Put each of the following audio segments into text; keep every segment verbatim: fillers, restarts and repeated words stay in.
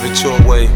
it your way.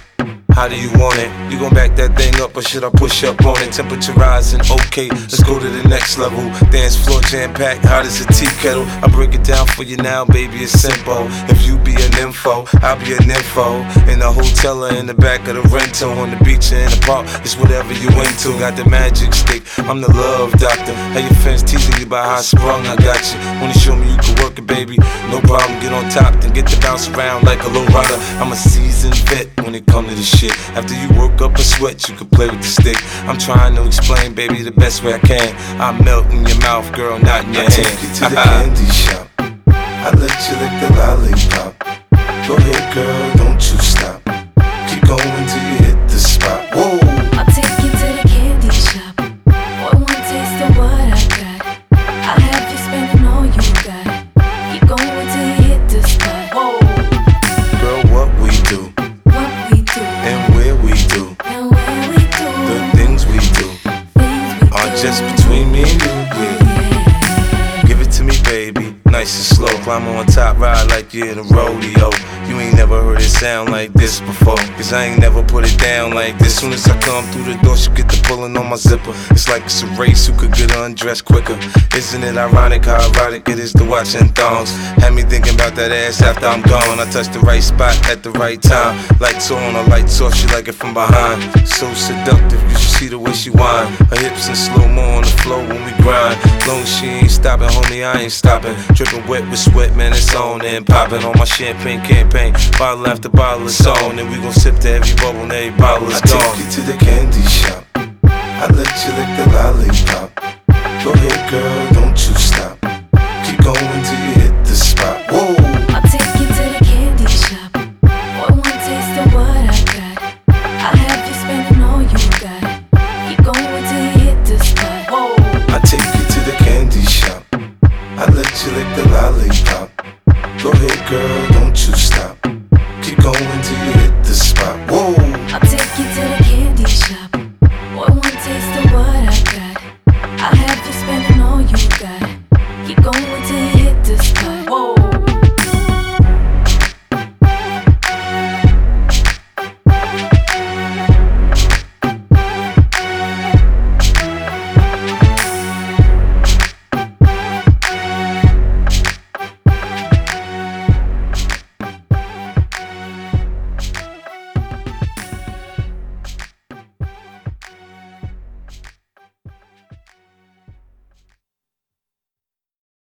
How do you want it? You gon' back that thing up or should I push up on it? Temperature rising, okay, let's go to the next level. Dance floor jam packed, hot as a tea kettle. I break it down for you now, baby, it's simple. If you be an info, I'll be an info. In the hotel or in the back of the rental, on the beach or in the park, it's whatever you into. Got the magic stick, I'm the love doctor. How your fans teasing you about how I sprung, I got you. Wanna show me you can work it, baby? No problem, get on top, then get to bounce around like a low rider. I'm a seasoned vet when it come to this shit. After you work up a sweat, you can play with the stick. I'm trying to explain, baby, the best way I can. I melt in your mouth, girl, not in your I hand. take you to the candy shop. I let you lick the lollipop. Go ahead, girl, don't you stop. Keep going till you hit the spot. Whoa. I'll take you to the candy shop. Boy, one taste of what I got. I'll have you spending all you got. Keep going till you hit the spot. Whoa. Girl, what we do, What we do, and where we do, and where we do, the things we do things we are do. just between me and you, yeah. Yeah. Give it to me, baby, nice and slow. Climb on top, ride like you're in a rodeo. You ain't never heard it sound like this before, cause I ain't never put it down like this. Soon as I come through the door, she get the pulling on my zipper. It's like it's a race, who could get undressed quicker. Isn't it ironic how erotic it is to watching thongs? Had me thinking about that ass after I'm gone. I touch the right spot at the right time. Lights on, or lights off, she like it from behind. So seductive, you should see the way she whine. Her hips in slow-mo on the floor when we grind. Long as she ain't stopping, homie, I ain't stopping. Dripping wet with sweat, man, it's on and popping on my champagne campaign. Bottle after bottle is on, and we gon' sip to every bubble and every bottle is I gone. take you to the candy shop. I let you lick the lollipop. Go ahead, girl, don't you stop. Keep going till you hit the spot. Whoa. I'll take you to the candy shop. Boy, one taste of what I got. I'll have you spending all you got. Keep going till you hit the spot. Whoa. I take you to the candy shop. I let you lick the lollipop. Go ahead, girl,